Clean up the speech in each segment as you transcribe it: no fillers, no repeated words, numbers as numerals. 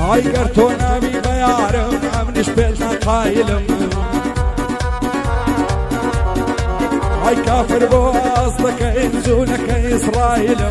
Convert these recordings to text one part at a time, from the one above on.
هاي قرتونا بي بيارم عمنش بيلنا قايلم هاي كافر بو أصدك إنزونك إسرائيلم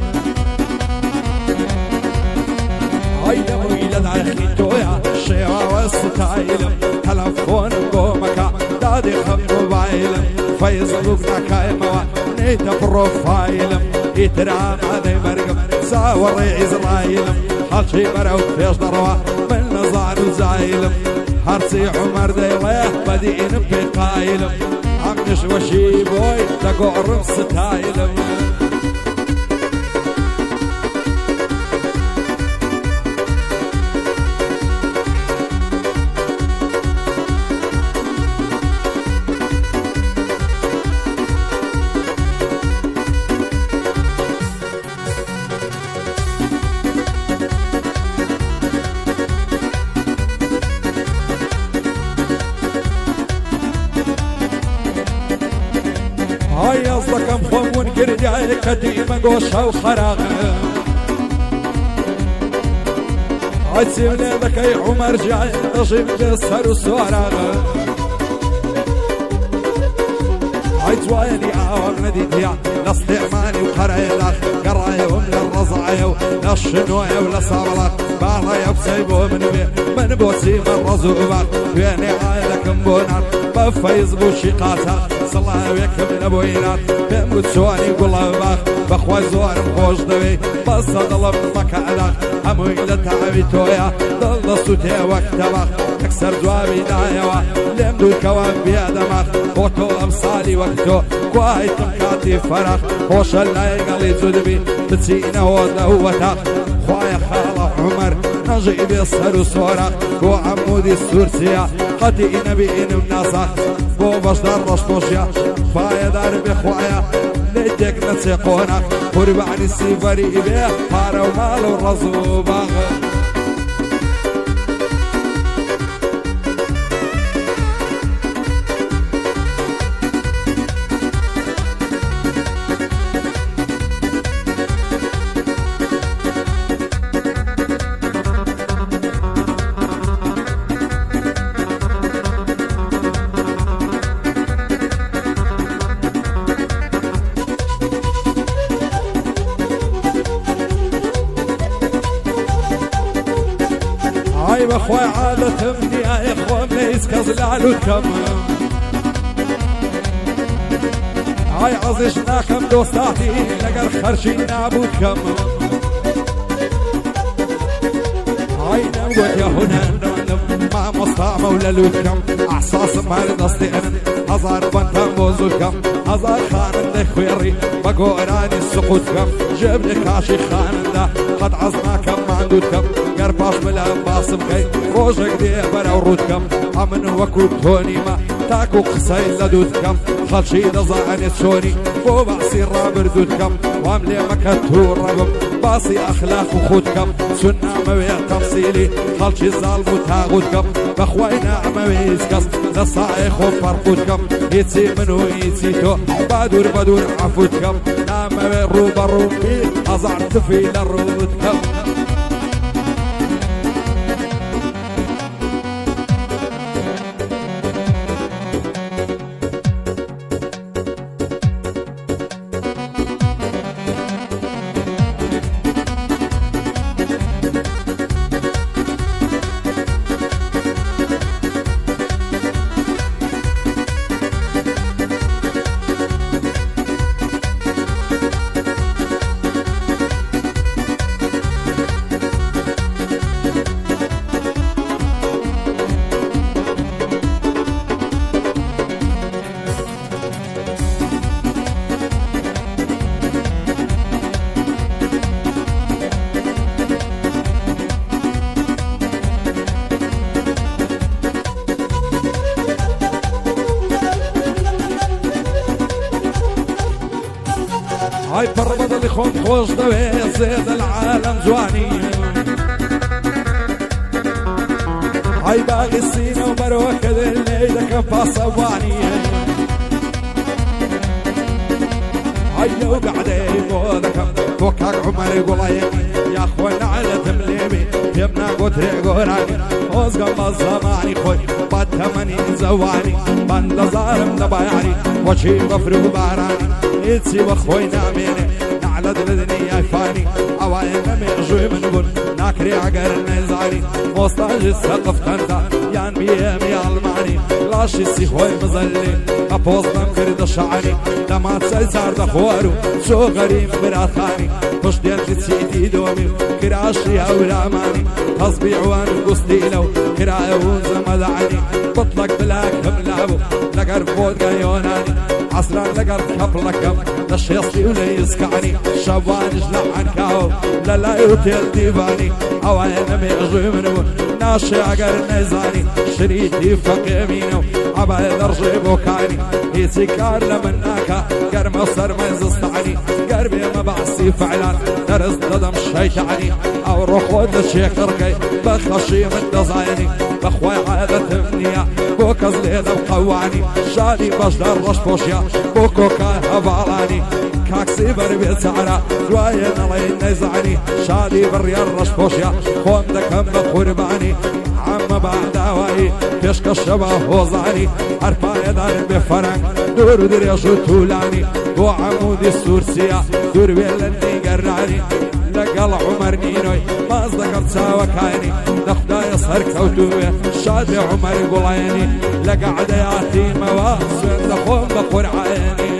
هاي دمو إلى العخي تويا الشيوى والستايلم تلفون بومكا دادي خم موبايلم فيصبوكنا كايموا نيتا بروفايلم يترام هذي مرقم ساوري إسرائيلم هالشي مرعو فيش ضروا من نظار وزايلم هرسي عمر ديوه بدين بقايلم عمنش وشي بوي تقعرم ستايلم هاي أصدق مخمون كرجاي قديمة قوشة وخراغة هاي تسيبني ذكي عمر جاي نجيب جسر وسوراغة هاي توالي عاوم نديتيا لاستعماني وقرايلات قرايا ومن الرزعية وللشنوية ولصابلات بالايا بسيبو من بوسي من رزوبات ويني عايلك مبونات بفايز بوشيقاتها صلاة ويكم نبوينات بموت سواني قول باخ بخوي زوار مخوش دوي بس ضلب مكعدك همو إلى تعبي تويا ضل صوتي وقتبخ تكسر جوابي دايوا لمدو الكوان بيادمخ وطو أمصالي وقتو كواي تمكاتي فرخ خوش اللاي قلي زدبي تتسينه ودهوتخ خوايا خالة عمر نجيب يصهر وصورخ بو عمودي السورسية قدي نبي إن مناسخ بو بشدر رشبوشيا فايا دار بخوايا ليتك نتسيقونك قربعني السيفري بيه هارا ومالو الرزوباغ هاي بخوي عادة مني يا اخوة مليس كزلال وكم هاي عزشنا كم دوستاتي لقر خرشين نابوت كم هاي نموت يا هنا ما مصطع مولا لوكم احساس مال دستئن هزار بنتا موزوكم هزار خان دخويري بقوراني السقوط كم جبني كاشي خان ده قد عزنا كم معندوتكم قرباش بلا باسم كي روجك دي برا ورودكم عمن وكوب توني ما تاكو قصي لدودكم خلشي رزعني تشوني بو بعصي رابر دودكم واملي مكتو رقم باصي اخلاق وخودكم سنة مويا تفصيلي خلشي ظالمو تاغودكم بخوينا مويسكس لصايخ وفرقودكم يتسي منو يتسيتو بدور عفودكم لا موي روبا روبي ازعت في لرودكم هاي بربض اللي خون خوش دوي زيد العالم جواني هاي باقي السينة ومروكة الليلة كفا صواني هاي لو قعدي بولكم فوكاك عمر يقول يا خوينا على تمليمي يبنا قطري قراني وزقم الزماني خوي بعد ثماني زواني بند زارم دبايعني وشي بفرو باراني إتسي وخوينا ميني نعلد لذني يفاني عواينا ميغجوي من بن ناكري عقر النزاني موستاج السقف تنتا يان بيامي الماني لاشي السي خوي مزلي أبوزنا مكرد الشعاني لما تسيسار دخوارو شو غريم براثاني خوش ديال تسيدي دومي كراشي أولا ماني تصبي عوان قصديلو كرايون زمدعني بطلق بلاك هملابو لقر فوت قيوناني عصران لقر كبلكم لشيصلي وليسكعني شبان جلع عنكاو لا يوتيل ديباني عواينا ميغجوي منو ناشي عقر نيزاني شريتي فقيمينو عبايد رجي بوكاني يتكار لمناكا قرم صر ميزستعني قربي ما بعصي فعلا درس ددم شيطاني او روح ود الشيخ ركي بخشي من دزايني بخوي عادة تبنية بوكز ليدا وقواني شادي بجدر رش بوشيا بوكوكا هبالاني كاكسي بربي سعرا زواين الله ينزعني شادي بريار رش بوشيا خوم دكم بقرباني عم بعد هواي كشك الشبه وزاني عرفا يدار بفرنك دور دريش وطولاني بو عمودي السورسية دور بيلني قراني لقل عمر نينوي ما أصدقت ساوى كايني نخدا يصهر كوتوه شاد عمر قليني لقى عدياتي مواسوين دخون بقر عيني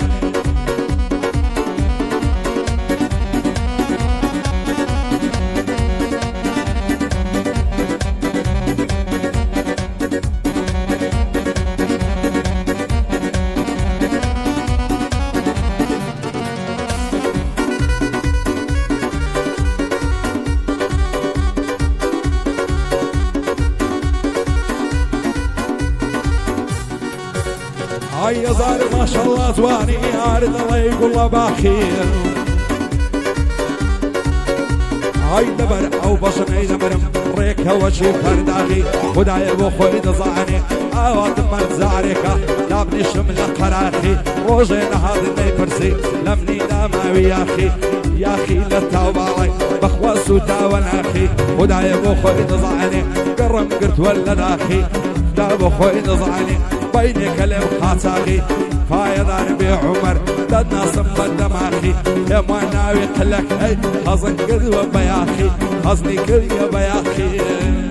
هيا زار ما شاء الله زواني عارض الله يقول له باخير هاي دبر او بشني دبرم ريكا وشي فرداخي خداي ابو خوي دزعني اوات من زاريكا لابني شمل قراخي روجينا هذا نيبرسي لمني داماوي يا اخي للتوباي بخواس وتاون اخي خداي ابو خوي دزعني قرم قرت ولد اخي ابو خوي دزعني بيني كلم خاطاغي فايدار بي عمر ددنا صمت دماخي يا ما ناوي قلك هي حزن قدوة بياخي حزني كل يا بياخي